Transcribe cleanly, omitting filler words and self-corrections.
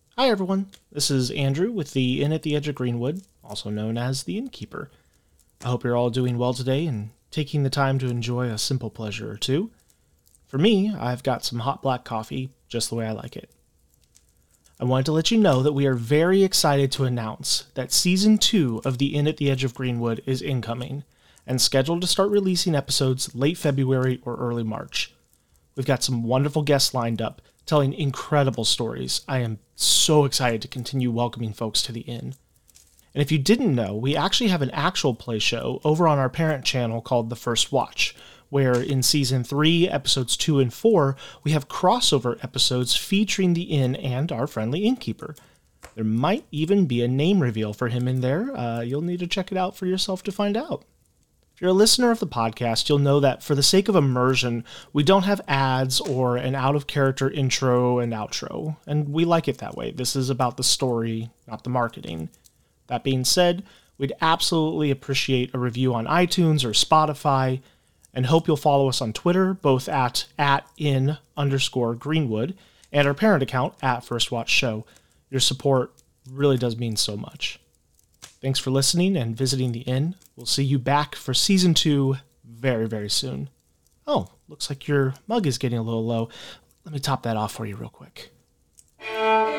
Hi everyone, this is Andrew with the Inn at the Edge of Greenwood, also known as the Innkeeper. I hope you're all doing well today and taking the time to enjoy a simple pleasure or two. For me, I've got some hot black coffee, just the way I like it. I wanted to let you know that we are very excited to announce that Season 2 of the Inn at the Edge of Greenwood is incoming, and scheduled to start releasing episodes late February or early March. We've got some wonderful guests lined up, telling incredible stories. I am so excited to continue welcoming folks to the inn. And if you didn't know, we actually have an actual play show over on our parent channel called The First Watch, where in Season 3, Episodes 2 and 4, we have crossover episodes featuring the inn and our friendly innkeeper. There might even be a name reveal for him in there. You'll need to check it out for yourself to find out. If you're a listener of the podcast, you'll know that for the sake of immersion, we don't have ads or an out-of-character intro and outro, and we like it that way. This is about the story, not the marketing. That being said, we'd absolutely appreciate a review on iTunes or Spotify, and hope you'll follow us on Twitter, both at @in_Greenwood, and our parent account, @FirstWatchShow. Your support really does mean so much. Thanks for listening and visiting the inn. We'll see you back for Season 2 very, very soon. Oh, looks like your mug is getting a little low. Let me top that off for you real quick.